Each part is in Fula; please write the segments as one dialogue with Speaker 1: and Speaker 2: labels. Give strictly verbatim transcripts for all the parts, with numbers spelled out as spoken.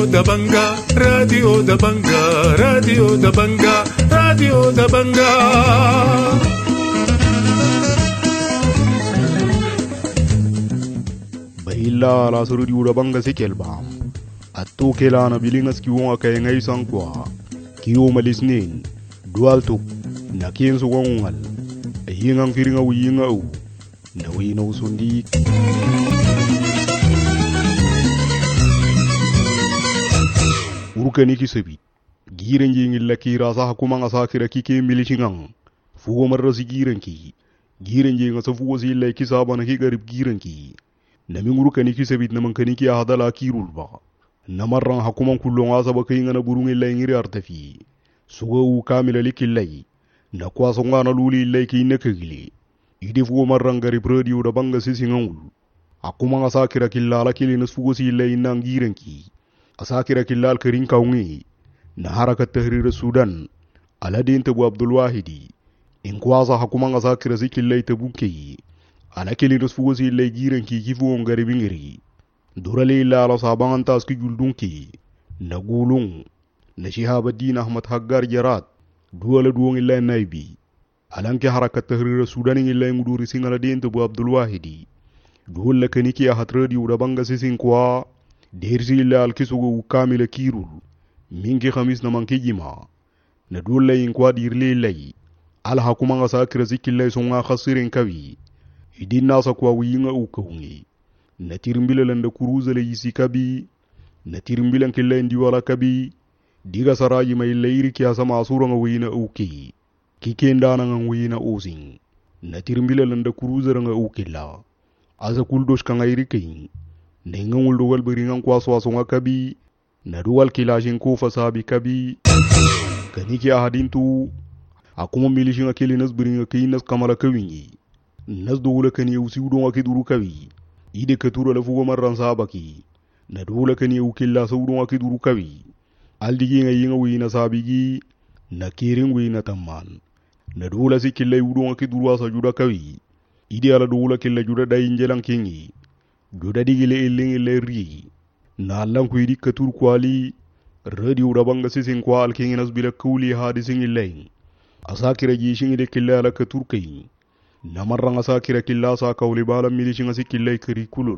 Speaker 1: da banga, radio da banga, radio da banga, radio da banga.
Speaker 2: Baila la radio da banga sikelbam. Atto kelana bilingas kiwonga kay ngay sankwa. Kiyo malisnin, dual tuk, na kienso wangungal. Ayingang firinga wiyinga u, na wino usundi. Urukani kisabit, giren jingil la kira sa hakumanga sa kira kike milishingang. Fugo marra si giren ki, giren jinga sa fugo si illa kisaba na kigarib giren ki. Naming urukani kisabit naman kaniki ahadala kirul ba. Namarrang hakumang kulong asa ba kayo nga naburungin la ngiri artafi. Suga u kamila likilay. Nakwaso nga naluli ilay kay nakagili. Idi fugo marrang garib radio da banga sisingangul. Hakumang asa kira kilala kilinas fugo si ilay nang giren ki. Asakira kilal kering kaungi na harakat tahrir Sudan aladin tabu Abdul Wahidi inkwaza hakumanga asakira zikillay tabuki ala kilinus fugosi illay giran ki kifu ongaribingiri durale illa ala sabangan tas ki guldunki na gulung na Shihabuddin Ahmad Haggar Jarat duwala duwong illay naibi alanki harakat tahrir Sudan illay nguduri singaladin tabu Abdul Wahidi duwala kaniki ahat radio udabanga sisinkwa dersi illa alkisugo ukamila kirul mingi khamis na manki jima na dulla inkwa dirle lay al hakumanga sakira zikilla songa khasirin kawi idin nasa kwa wiyinga ukawungi na tirimbila landa kuruza le yisi kabi na tirimbila nkilla indi wala kabi diga saraji may layri kiya sama asura nga wiyina uki kikendana nga wiyina using na tirimbila landa kuruza nga ukilla asa kuldosh ka ngairi kayin Nengangul duwal beringang kwaso asonga kabi na duwal kilashin kufa sabi kabi kaniki ahadin tu akuma milishin akili nas beringa kinas kamala kawingi nas duwala kani usi udon akiduru kabi ide katura la fugo marran sabaki na duwala kani ukilla sa udon akiduru kabi aldigi nga yinga wina sabigi na kiring wina tamman na duwala sikilla udon akiduru asa juda kabi ide ala duwala killa juda dayinjelang kingi Juda digile illing ille ri na allan ku yidi katur kwali radio rabanga sisin kwa alking nas bila kuli hadisin illing asakira jishin ide killa ala katur kai namarrang asakira killa sa kawli bala milishin asikilla kiri kulul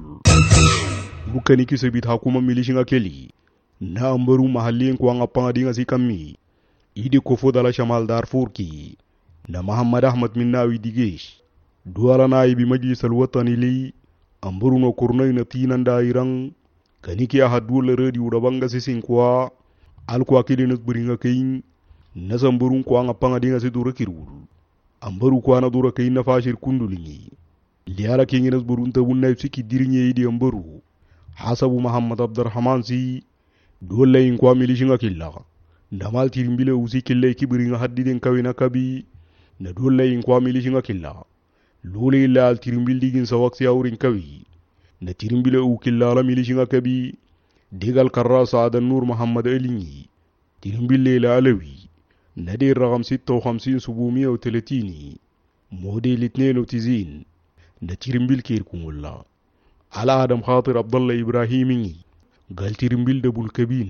Speaker 2: bukani kisabit hakuma milishin akeli na ambaru mahallin kwa ngapanga dinga sikami ide kofo dala shamal Darfur ki na Muhammad Ahmad Minnawi digesh duwala na ibi majlis alwatani li amburu no kurnay na tinan dairang kaniki ahadul radio rabanga sisin kwa alkwa kilinus buringa kain nasamburu kwa ngapanga dinga sidura kirul ambaru kwa na dura kain na fashir kundulingi liara kinginas burun tabun na siki dirinye idi ambaru hasabu Muhammad Abdurrahman si dole in kwa milishinga killa ndamal tirimbile usi kille kibiringa haddiden kawina kabi na dole in kwa milishinga killa Lule illa al tirimbil digin sa waksi aurin kawi. Na tirimbile u killala milishinga kabi. Digal karra saadan nur Muhammad Alingi. Tirimbile ila alawi. Nadir ragam sita وخمسين سبعمية وثلاثين. موديل اثنين وتسعين. Na tirimbil kir kumulla. Ala Adam Khatir Abdallah Ibrahimi. Gal tirimbil dabul kabin.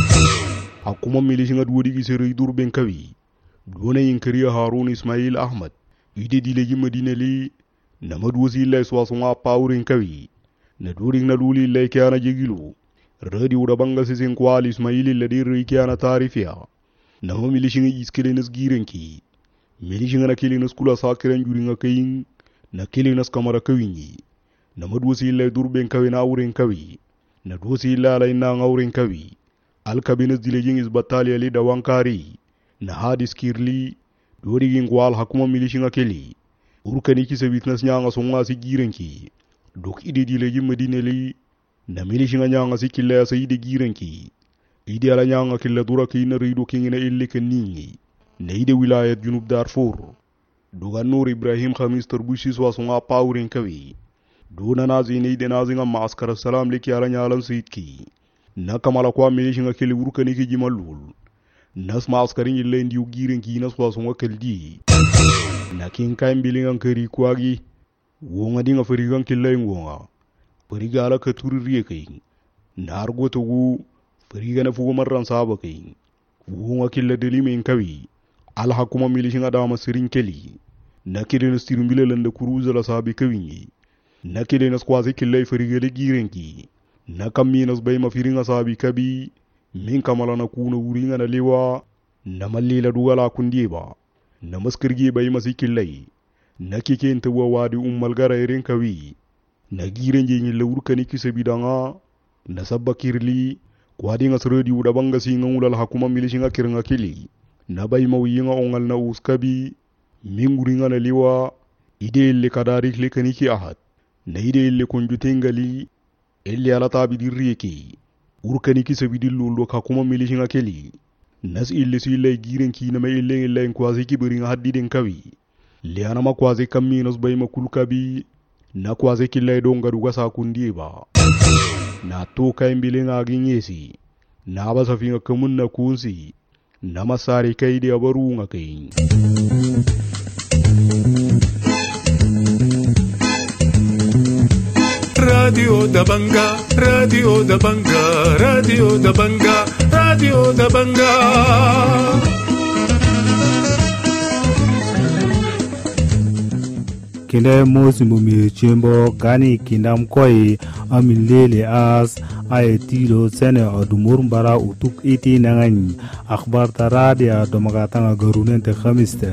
Speaker 2: Hakuma milishinga duwadi seri dur ben kawi. Duna yinkariya Harun Ismail Ahmad. Ide dileji madina li na madwasi illa swasonga paurin kawi na during na luli illa kiana jigilu radio da banga sisin kwali Ismaili ladir kiana tarifiya na milishin iskelenes girenki milishin na kilinas kula sakiran juringa kayin na kilinas kamara kawinyi na madwasi illa durben kawi na aurin kawi na dwasi illa ala ina aurin kawi alkabinas dilejin is batali ali da wankari na hadis kirli Dorigin kwal hakuma milishinga keli urkani kisabit nas nyanga songa si girenki dok ide dileji madina li na milishinga nyanga si killa sa ide girenki ide ala nyanga killa dura kina rido kingina illi kaningi na ide wilayat junub Darfur duga Nur Ibrahim Khamis tarbushi swa songa paurin kawi duna nazi ne ide nazi nga maaskar salam liki ala nyalan sayidki na kamala kwa milishinga keli urkani ki jimalul nas maaskarin ille ndi girenki nas swa songa keldi na kin kain bilingan kari kwagi wonga dinga farigan killa wonga fariga ala ka turriye kai na argo to gu fariga na fugo marran saba kai fugo akilla delime in kawi alha kuma milishin adama sirin keli nakide na stirumbile landa kuruza la sabi kawinyi nakide na skwaze killai fariga da girenki na kammi na zbai mafirin sabi kabi min kamala na kuna wurin na lewa na mallila dugala kundiye ba na maskirge bai masu killai na kike ta wawadi ummal gara irin kawi na giren je yin lawurka ni kisa bidanga na sabba kirli kwadi nga sredi uda banga singa ulal hakuma milishinga kirnga kili na bai mawiyinga ongal na uskabi minguringa na liwa ide ille kadarik le kaniki ahad na ide ille konjutengali elle ala tabi dirreki urkani kisa bidillu lo hakuma milishinga kili nas ille sile giren ki na mai ille ille kwazi kibiringa haddiden kawi le anama kwazi kammi nas bai makulkabi na kwaze killai don garuga sakundiye ba na to kai mbilin agin yesi na ba safin kamun na kunsi na masari kai da baru nga kai
Speaker 1: Radio da banga, radio da banga, radio da banga, radio da banga.
Speaker 3: Kinda mosi mumi chimbo gani kinda mkoi amilele as ayetilo sene adumur mbara utuk iti nangan akhbar taradia domagatanga garunente khamiste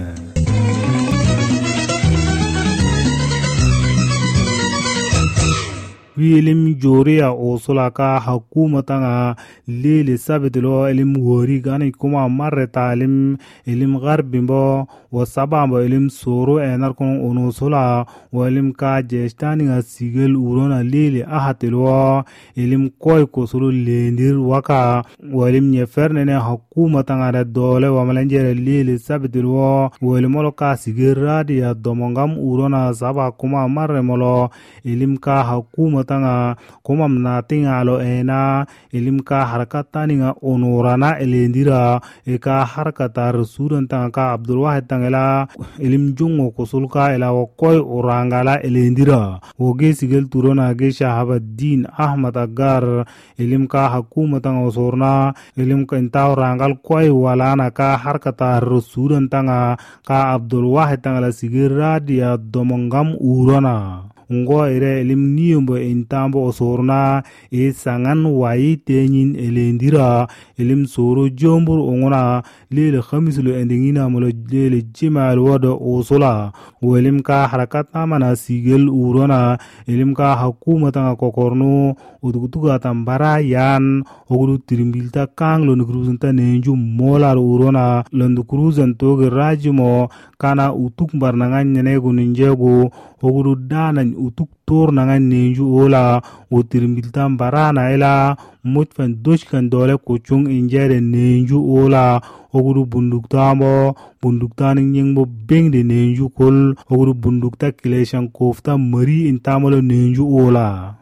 Speaker 3: wilim joria osulaka hakumatanga lele sabitlo ilim wori gani kuma marre talim ilim garbimbo wasabambo ilim soro enar kon onusula walim ka jestani nga sigel urona lele ahatilo ilim koy kosulu lendir waka walim nyefernene hakumatanga da dole wamalanjere lele sabitlo walim ka sigel radia domongam urona saba kuma marre molo ilim ka hakuma tanga kuma mnatinga lo ena ilimka harakatani nga onurana elendira eka harakata rasudan tanga ka Abdul Wahid tangela ilim jungo kusulka ela wakoy orangala elendira woge sigel turona ge Shahabuddin Ahmad Agar ilimka hakuma tanga osorna ilimka inta orangal koy walana ka harakata rasudan tanga ka Abdul Wahid tangela sigira dia domongam urona ngo ire elim niyombo intambo osorna e sangan wayi tenyin elendira elim soro jombur ongona lele khamislo endingina molo lele jimal wado osola welim ka harakata mana sigel urona elim ka hakuma tanga kokorno udugutuga tambara yan oguru tirimbilta kanglo nukruzunta nenju molar urona londu kruzan toge rajimo kana utuk barnangan nyenegu ninjegu oguru danan utuk tor nangan nenju ola utirimbilta barana ela mutfan doshkan dole kuchung injere nenju ola oguru bunduktambo bunduktaning nyingbo bengde nenju kol oguru bundukta kileshan kofta mari intamalo nenju ola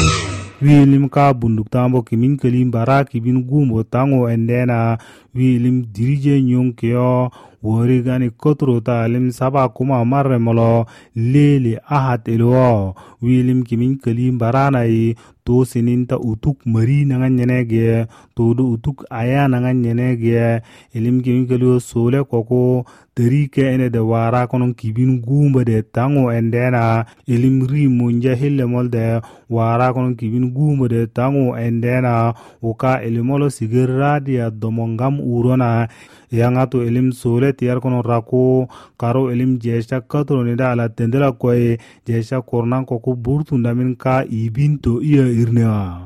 Speaker 3: wilim ka bunduktambo kimin kelim bara kibin gumbo tango endena wilim dirije nyonkyo wori gani kotro talim saba kuma marre molo lele ahat elwo wilim kimin kelim barana yi to sininta utuk mari nangan nyenege to do utuk aya nangan nyenege ilim kimin kelio sole koko terike ene de wara konon kibin gumba de tango endena ilim ri munja hille molde wara konon kibin gumba de tango endena uka ilimolo sigirra dia domongam urona yangato ilim sole tiar konon rako karo ilim jesha katro nida ala tendela koye jesha kornan koko burtu ndamin ka ibinto iya irnea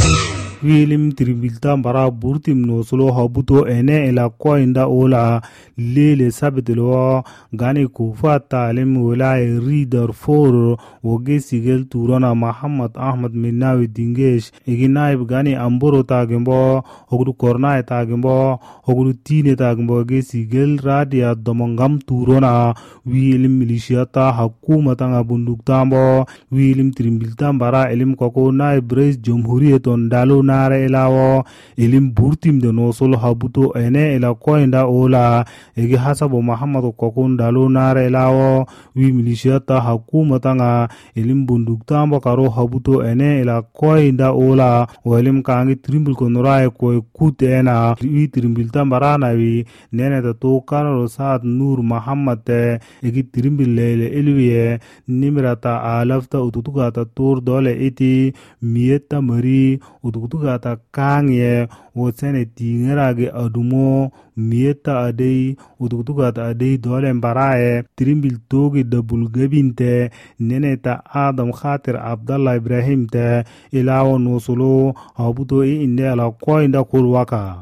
Speaker 3: wilim tribilta bara burtim no solo habuto ene ela ko inda ola lele sabitlo gani kufa talim wala reader for woge sigel turana Muhammad Ahmad Minawi dingesh iginaib gani amboro tagembo ogru korna tagembo ogru tine tagembo ge sigel radia domongam turona wilim milishiyata hakumata ngabunduk tambo wilim tribilta bara elim koko naib rais jumhuriyaton dalo nare ilawo ilim burtim de nosul habuto ene ila koinda ola egi hasabu muhammadu kokun dalu nare ilawo wi milishiyata hakumatanga ilim bunduktambo karo habuto ene ila koinda ola walim kangi trimbil konorae koy kutena wi trimbil tambarana wi nene ta to kanaro saat nur muhammad te egi trimbil lele ilwiye nimirata alafta ututugata tur dole iti miyeta mari ututugata kangye wotsene tingerage adumo miyeta adei ututugata adei dole mbarae trimbil togi dabul gabinte nene ta adam khatir abdallah ibrahim te ilawo nusulo habuto i inde ala koinda kulwaka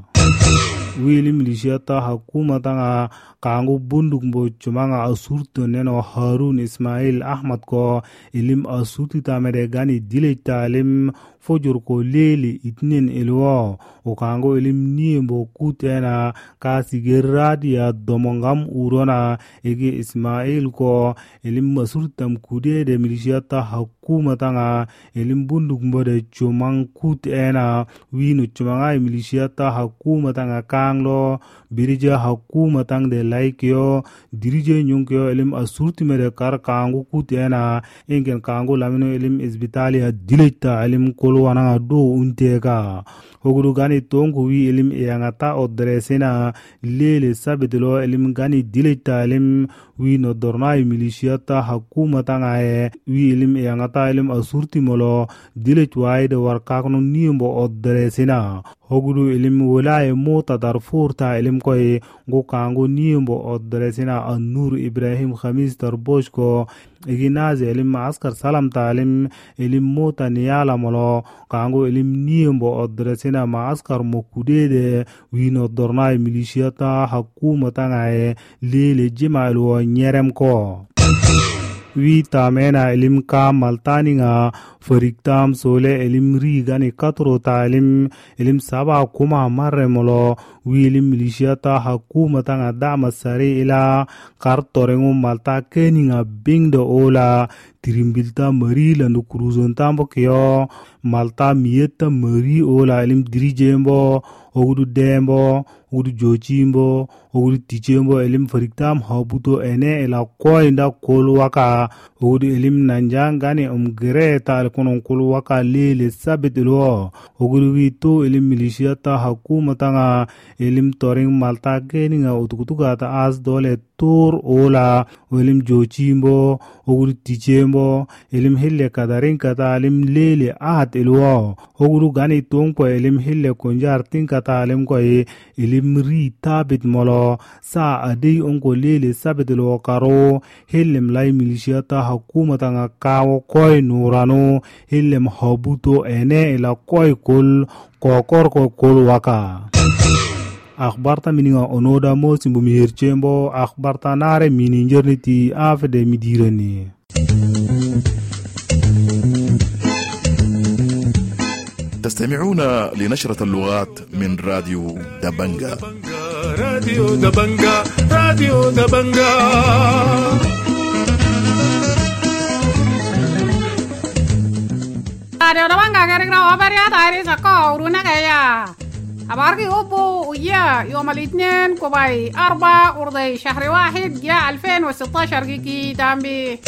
Speaker 3: wili milishiyata hakumatanga kangu bunduk mbo chumanga asurto neno harun ismail ahmad ko ilim asuti tamere gani dile talim fojur ko leli itnin ilwo o kango ilim niembo kutena kasi geradi ya domongam urona ege ismail ko ilim asurtam kude de milishiyata hakumatanga ilim bunduk mbo de chumang kutena winu chumanga milishiyata hakumatanga kanglo birija hakumatang de laikyo dirije nyunkyo ilim asurti mere kar kangu kutena ingen kangu lamino ilim isbitali ya dilita ilim kolwana do untega hoguru gani tongu wi ilim yangata odresena lele sabidlo ilim gani dilita ilim wi no dornai milishiyata hakumatanga e wi ilim yangata ilim asurti molo dilit waide warkakno niembo odresena hoguru ilim wolaye mota darfur ta ilim koy go kango niembo odresena an-nur ibrahim khamis darbosh ko iginaze ilim askar salam ta ilim ilim mota niyala molo kango ilim niembo odresena ma askar mokudede wino dornai milishiyata hakumatanga e lele jimal wo nyerem ko wi tamena ilim ka maltani nga fariktam sole ilim rigani katro ta ilim ilim saba kuma marre molo wi ilim milishiyata hakumata nga dama sare ila kartorengu malta keni nga bingdo ola tirimbilta mari landu kuruzon tambo kyo malta miyeta mari ola ilim dirijembo ogudu dembo ogudu jochimbo ogudu tichembo ilim fariktam habuto ene ila koinda kolwaka ogudu ilim nanjangani umgere ta alkonon kolwaka lele sabit ilo ogudu wito ilim milishiyata hakumata nga ilim toring malta keni nga utukutuka ta as dole tur ola ilim jochimbo ogudu tichembo ilim hille kadarin kata ilim lele ahat ilo ogudu gani tongpo ilim hille konjar tinkata ilim koy ilim ri tabit molo sa adei onko lele sabit ilo karo hillem lai milishiyata hakumata nga kawo koy nurano hillem habuto ene ila koy kul kokor ko kul waka akhbarta mininga onoda mo simbo mihirchembo akhbarta nare mini njerniti afde midirani
Speaker 4: تستمعون لنشرة اللغات من راديو دبنجا
Speaker 1: راديو دبنجا راديو دبنجا
Speaker 5: راديو دبنجا كريكنا وبريا تاري سكو ورونا كيا أباركي أبو ويا يوم الاثنين كوباي أربعة ورضي شهر واحد جاء ألفين وستة عشر كيكي تامبي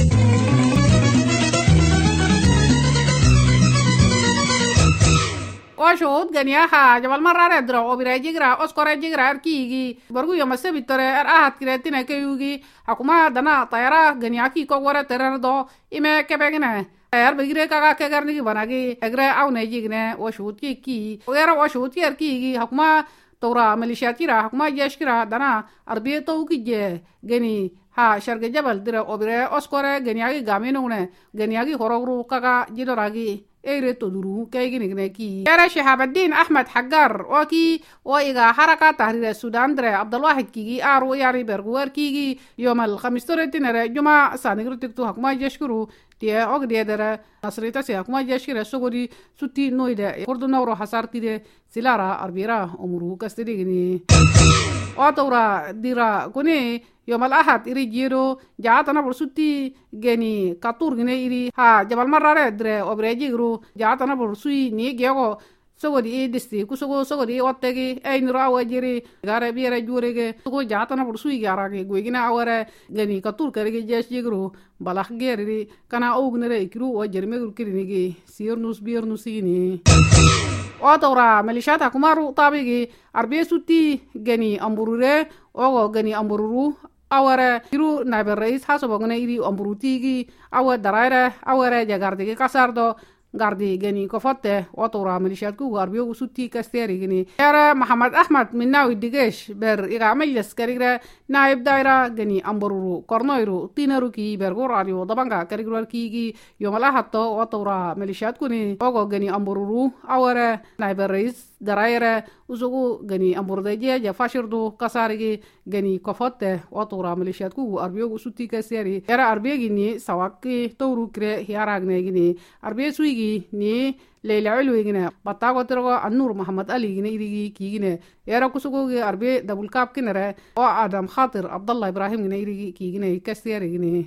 Speaker 5: وشهود غنياها جبل مرة ردرا وبراي جيغرا أسكورا جيغرا أركيجي برغو يوم السبت ترى أرآهات كريتنا كيوغي حكومة دنا طيارة غنياكي كوغورة ترردو إما كبغنا أيار بغيرة كاكا كغرني بناغي أغرا أو نيجيغنا وشهود كيكي وغيرا وشهود كي أركيجي حكومة تورا مليشيات كيرا حكومة جيش كيرا دنا أربية توكي جي غني ها شرق جبل درا وبراي أسكورا غنياكي غامينونا غنياكي خروغرو كاكا جيدوراغي ايري تدرو كاي غنيكي يا شهاب الدين احمد حجار وكي وايغا حركه تحرير السودان در عبد الواحد كيغي ارو ياري برغور كيغي يوم الخميس ترتين جمعه سانغرو تكتو حكما جشكرو تي اوغ دي در نصريتا سي حكما جشكره سوغري سوتي نويدا كوردو نورو حسارتي دي سيلارا اربيرا امرو كاستديغني واتورا ديرا كوني يوم الأحد إري جيرو جاءتنا برسوتي جني كاتور جني إري ها جبل مرة در أبريجي غرو جاءتنا برسوي نيجيو sogodi e disti kusugo sogodi ottegi ay nura wajiri gare biere jurege sugo jatana bursuyi garage goygina aware gani katur karege jesh jigru balakh gerri kana ognere ikru wajirme gurkirinigi sirnus biernus ini otora melishata kumaru tabigi arbe sutti gani amburure ogo gani ambururu aware iru nabe rais hasobogne iri amburutigi awa daraire aware jagardigi kasardo gardi gani ko fotte otora milishat ku garbiyo sutti kasteri gani era Muhammad Ahmad minnawi digesh ber iga majlis karigre naib daira gani ambururu kornoiru tinaru ki bergo radio dabanga karigro ki yomala hatto otora milishat kuni ogo gani ambururu aware naib rais daraire uzugu gani amburdeje ja fashirdu kasarigi gani ko fotte otora milishat ku garbiyo sutti kasteri era arbiye gini sawaki tawru kre hiaragne gini arbiye sui ni leila ulwegina batago tergo annur Muhammad Ali gine irigi kigine era kusugo ge arbe dabul kap kinere o Adam Khatir Abdullah Ibrahim gine irigi kigine kasteri gine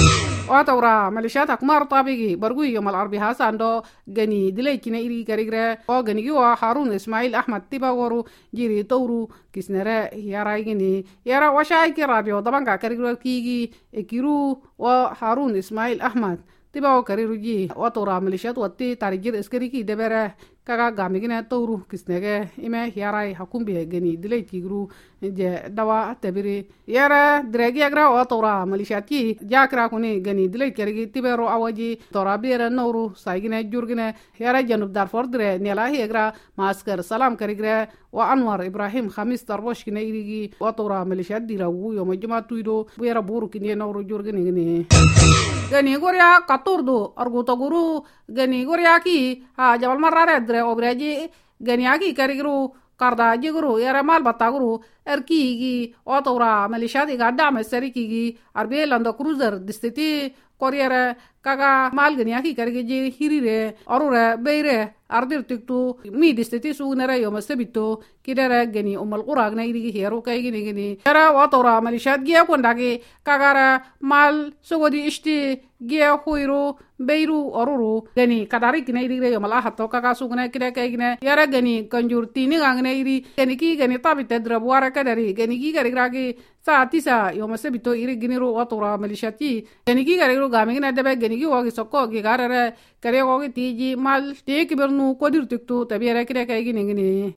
Speaker 5: o tawra malishata kumar tabigi bargu yom al arbi hasando gani dilay kine irigi karigre o gani gi wa Harun Ismail Ahmad tibagoru jiri tawru kisnere yara gine yara washay ki radio dabanga karigre kigi ekiru wa Harun Ismail Ahmad tibaw kariruji otora milishat watti tarijir eskeriki debere kaga gamigina tawru kisnege ime yarai hakumbe geni dilay tigru je dawa tabiri yara dregi agra otora milishati jakra kuni geni dilay kerigi tibero awaji tora bere noru saigine jurgine yara janub darfor dire nela hegra masker salam karigre wa Anwar Ibrahim Khamis Darbosh kine irigi otora milishat dirawu yo majma tuido bera buru kine noru jurgine gene gani goria katurdu arguto guru gani goria ki ha jabal marare dre obraji gani aki karigru karda jigru yara mal batagru erki gi otora malishati gadda meseri ki arbe lando cruiser distiti korriere kaga mal gani aki karige hirire orure beire ardir tiktu mi distiti sunere yo masebito kidere gani umal qurag na irigi hero kay gini gini yara otora malishat gi akondagi kagara mal sogodi ishti gia huiru beiru oruru gani kadari kine iri yo mala hatto kaga sugna kide kay gine yara gani kanjur tini gangne iri gani ki gani tabite drabwara kadari gani ki gari gragi sa tisa yo masebito iri gini ro otora malishati gani ki gari ro gamina debe gani ki wagi sokko gi garare kare wagi tiji mal te kibernu kodir tiktu tabiere kide kay gini gini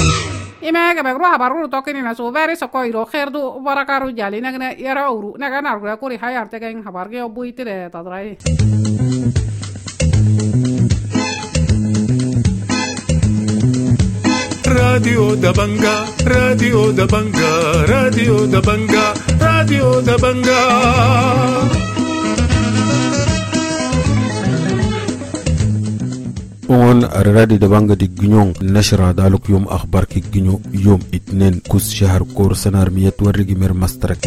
Speaker 5: ime ga bagro habaru to kini na so veri sokko iro kherdu barakaru jali nagne yara uru naga nargra kuri hayarte kay habar ge obuitire tadrai
Speaker 1: Radio Dabanga, Radio Dabanga, Radio Dabanga, Radio Dabanga.
Speaker 6: on radio Dabanga di Guignon nashra daluk yom akhbar ki Guignon yom itnen kus shahr kor sanar miyat warigi mer mastrak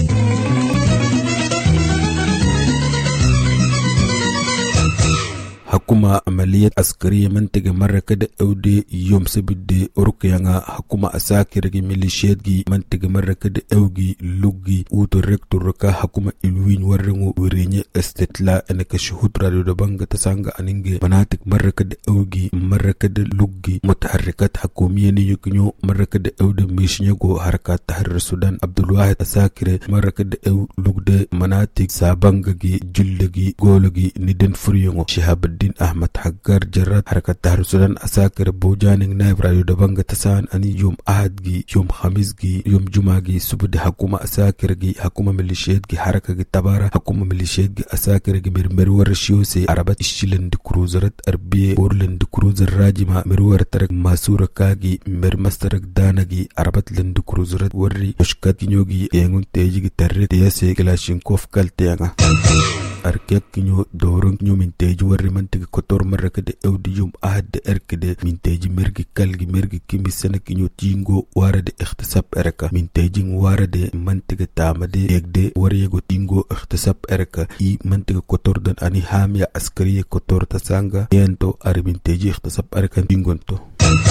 Speaker 6: حكومة عملية عسكرية منطقة مرة كده أودي يوم سبدي أوروكيانا حكومة أساكر ميليشيات جي منطقة مرة كده أوجي لوجي أوتو ريكتور ركا حكومة إلوين ورنو وريني استطلاع أنك شهود راديو دبانغ تسانغ أنينجي مناطق مرة كده أوجي مرة كده لوجي متحركات حكومية نيوكنيو مرة كده أودي ميشنيغو حركات تحرر السودان عبد الواحد أساكر مرة كده أو لوجد مناطق سابانغ جي جلجي غولجي ندن فريونغو شهاب الدين أحمد حجار جرات حركة تحرر السودان أساكر بوجانين نايف راديو دبانغ تسان أني يوم أحد جي يوم خميس جي يوم جمعة جي سبد حكومة أساكر جي حكومة ميليشيات جي حركة جي تبارة حكومة ميليشيات جي أساكر جي مرمرور شيوسي عربات إشلند كروزرات أربية بورلند كروزر راجمة مرور ترك ماسورة كاجي مرمسترك دانا جي عربات لند كروزرات وري مشكات نيوجي ينون تيجي جي ترد ياسي كلاشينكوف كالتيانا أركيك نيو دورن نيو من تيجي وري منتك كتور مرة كده أودي يوم أحد أركده من تيجي مرجي كالجي مرجي كيمي سنة نيو تينغو وارد اختصاب أركا من تيجي وارد منتك تامده يكده وريغو تينغو اختصاب أركا إي منتك كتور دن أني حامية عسكرية كتور تسانغا ينتو أري من تيجي اختصاب أركا تينغونتو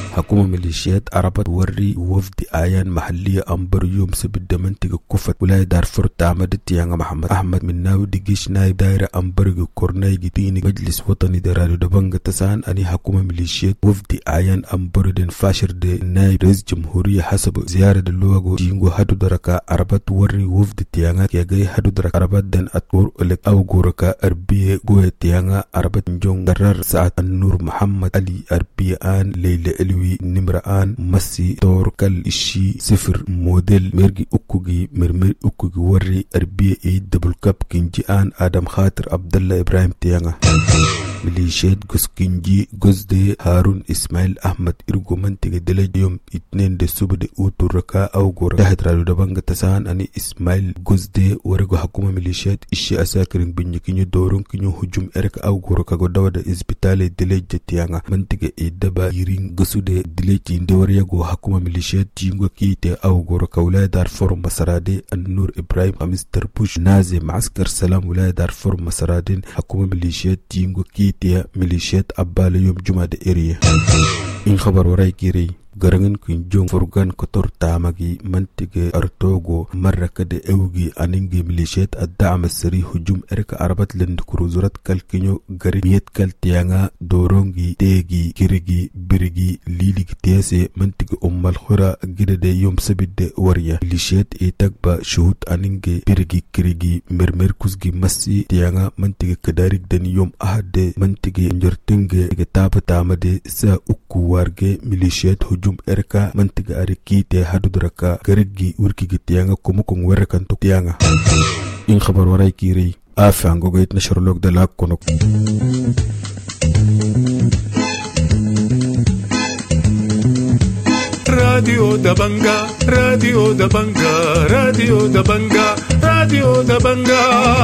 Speaker 6: حكومة ميليشيات عربة وري وفد آيان محلية أمبر يوم سبت منطقة كفت ولاية دارفور تعمدت يانغ محمد أحمد من ناو ديجيش نايب دايرة أمبرغ كورناي جتيني مجلس وطني درادو دبنغ تسان أني حكومة ميليشيات وفد آيان أمبر دين فاشر دي نايب رئيس جمهورية حسب زيارة اللوغو جينغو هادو دركا عربة وري وفد تيانغ كيغي هادو دركا عربة دين أتور ألك أو غوركا أربية غوية تيانغ عربة نجون درار ساعة النور محمد علي أربية آن ليلة ألوي نمرآن مسي دور كال إشي صفر موديل ميرجي أكوغي مرمير أكوغي وري أربية إيد دبل كاب كينجي آن آدم خاطر عبد الله إبراهيم تيانغ ميليشيات غوز كينجي غوز دي هارون إسماعيل أحمد إرغو منطقة دلج يوم اتنين دي سوب دي أوتو ركا أو غورا تحت رادو دبنغ تسان أني إسماعيل غوز دي ورغو حكومة ميليشيات إشي أساكرين بني كينيو دورون كينيو هجوم إرك أو غورا كاغو داودا إسبتالي دلج تيانغ منطقة إيدابا يرين غسو دي دلج يندور يغو حكومة ميليشيات جينغو كيتي أو غورا كولاي دارفور مسرادي النور إبراهيم أمستر بوش نازي معسكر سلام ولاية دارفور مسرادين حكومة ميليشيات جينغو كيتي تيا ميليشيات أبال يوم جمعة إيريا إن خبر وراي كيري garangan kunjung furgan kotor tamagi mantige artogo marra kade ewgi aninge milishet ad-da'm as-sari hujum erka arabat lend kuruzurat kalkinyo gari miyet kal tianga dorongi tegi kirigi birigi liligi tiase mantige ummal khura gidade yom sabide wariya milishet etagba shuhut aninge birigi kirigi mermer kusgi massi tianga mantige kadarik den yom ahade mantige njortinge getaba tamade sa ukku warge milishet hujum erka mantiga arikite hadudraka garigi urki gitiyanga kumukung werakan tukyanga in khabar waray kiri afango gait nashrulok dalak konok
Speaker 1: Radio Dabanga, Radio Dabanga, Radio Dabanga, Radio Dabanga.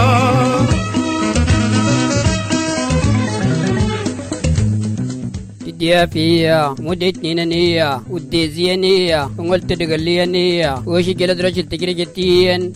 Speaker 7: ديا فيا مدتني نية وديزيا نية وقلت دقليا نية وش جلد رجل تجري جتين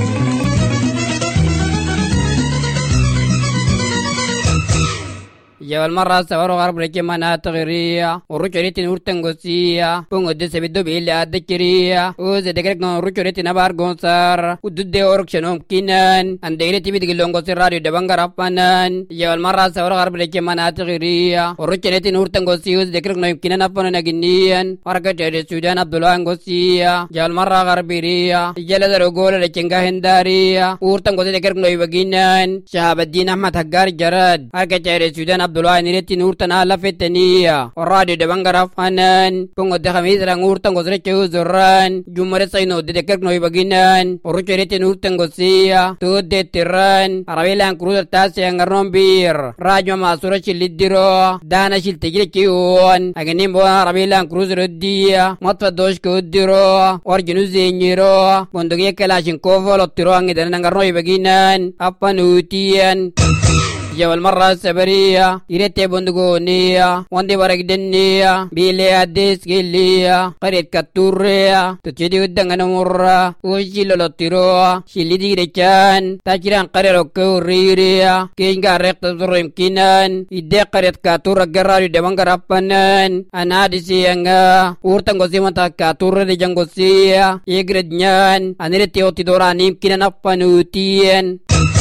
Speaker 7: جوال مرة سوارو غرب رجي مناطق غيرية ورجوريتي نور تنغوسية بونغو دي سبيدو بيلي عدكرية وزي دقرق نور رجوريتي نبار غنصار ودود دي ورق شنوم كينان انديلي تبي دقلونغو سي راديو دبانغ رفانان جوال مرة سوارو غرب رجي مناطق غيرية ورجوريتي نور تنغوسية وزي دقرق نور كينان أفنو نغنيان ورقا جاري السودان عبدالله انغوسية جوال مرة غربيرية جالة درقول رجنغا هندارية ورتنغوسي دقرق نور بغينان شهاب الدين أحمد حقار جراد ورقا جاري السودان Abdullah nireti nurtana lafetaniya oradi de bangara fanan pongo de khamizra nurtango zreche uzuran jumare sayno de dekek noy baginan oruchereti nurtango siya to de tiran arabelan cruzer tase ngarnom bir rajo masura chilidiro dana shil tegire kiwon aganim bo arabelan cruzer diya matwa dosh ko diro orjinu zenyiro bondoge kalashin kovolo tiro angi de ngarnoy baginan apanutian جوال مرة سبرية يرتي بندقونية واندي برق دنية بيلي أديس كيلية قريت كتورية تجدي ودنغ نمرة وشيلو لطيرو شيلي دي ريكان تاكيران قريرو كوريرية كينغا ريق تزر يمكنان يدي قريت كتورة قراري دمانغ رفنان أنا دي سيانغا ورتنغو سيمانتا كتورة دي جنغو سيا يقرد نيان أنيرتي اوتي دوران يمكنان أفنوتين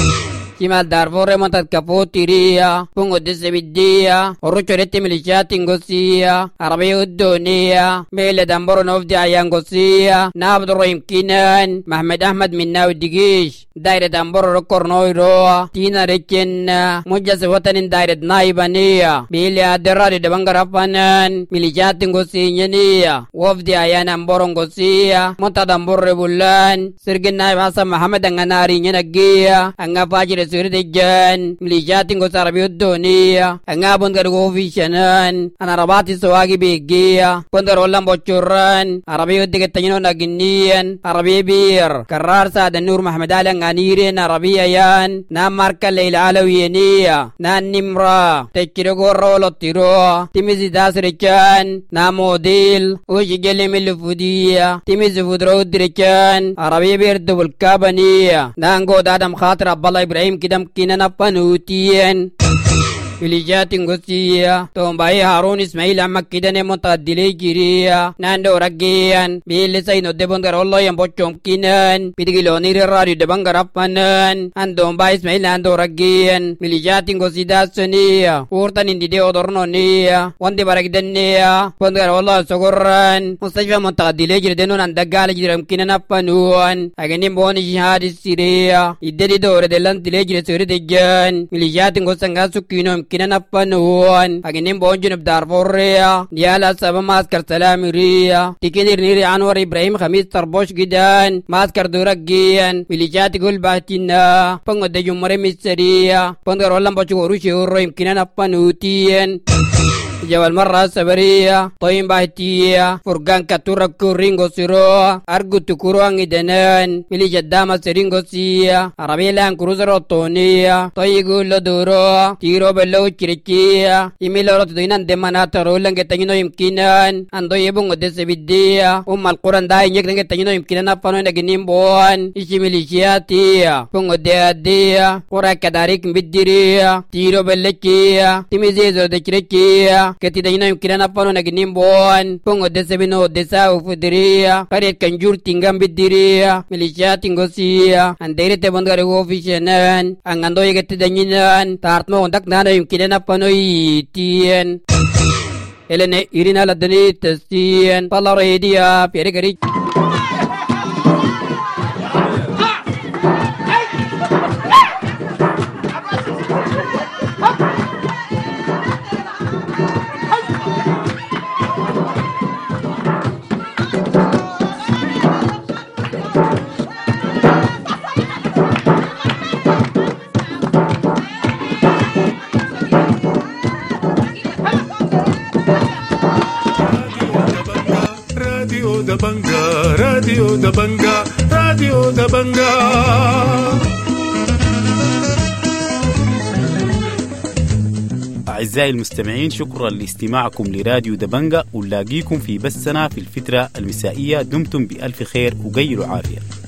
Speaker 7: Kimal Darfur montat kaputiria, pungo desebidia, oruchorete miliciati ngosia, Arabi uddonia, mele damboro novdi ayangosia, nabdro imkinan, Mahmed Ahmad minna udigish, daire damboro kornoiro, tina rekenna, mujas watanin daire naibania, bile aderari de bangarafanan, miliciati ngosinyania, wafdi ayana mboro ngosia, monta damboro rebulan, sirgin naibasa Muhammad anganari nyenagia, angafajire Suridijan, miliciati ngos Arabi uddonia, angabon gargo fishanan, anarabati sawagi begia, pondarolam bocuran, Arabi uddigetanyino naginian, Arabi bir, karar saad Nur Muhammad Ali nganirin Arabi ayan, na marka Leila Alawiyaniya, na nimra, tekirgo rolo tiro, timizi dasrichan, na modil, ujigeli milufudia, timizi fudro udrichan, Arabi bir dubul kabaniya, na ngo dadam khatir Abdallah Ibrahim kidam kinana panutian إليجات غوسيا توم باي هارون إسماعيل أمك كدن متعدلي جريا ناندو رجيان بيل سينو دبندر الله ينبوشوم كينان بيدقلوني الراديو دبنجر أفنان أندوم باي إسماعيل ناندو رجيان إليجات غوسيدا سنيا ورطان إندي دي أدرنونيا واندي برقدنيا بندر الله سكران مستشفى متعدلي جردنون أندقال جرم كينان أفنوان أغني بوني جهاد السيريا إدري دور دلان تلجر سوري دجان إليجات غوسنغا سكينوم كينان أفنوان أغني بونجن بدارفوريا ديالا سبا ماسكر سلاميريا تكينير نيري عنور إبراهيم خميس تربوش جدان ماسكر دورجيان إليجات غول باتينا بانغو دي جمهوري ميسريا بانغو رولان بوشو وروشي ورو يمكنان أفنوتين جوال مرة سبرية طيب باهتية فرقان كتورا كورينغو سيرو أرغو تكورو عنغي دنان ملي جداما سيرينغو سيا عربي لان كروزرو طونية طيقو لدورو تيرو بلو كريكية إميلو رتو دينان دمانا ترولن كتنينو يمكنان أندو يبونغو دسي بدية أم القرآن داين يكتن كتنينو يمكنان أفنو نجنين بوان إشي مليشياتية بونغو ديادية قرى كداريك مبديرية تيرو بلكية تيميزيزو دكريكية كتي دينا يمكننا نفانو نجنين بوان بونغو دسبينو دساو فدريا قريت كنجور تنغام بدريا مليشيات تنغوسيا انديري تبندغاري فيشنان انغاندو يكتي دنينان تارتمو وندك نانا يمكننا نفانو يتين إلينا إيرينا لدني تسين بالله ريديا بيريغري
Speaker 1: Dabanga, Radio Dabanga, Radio Dabanga.
Speaker 8: أعزائي المستمعين، شكرا لاستماعكم لراديو دبنجا، ونلاقيكم في بثنا في الفترة المسائية. دمتم بألف خير وغير عافية.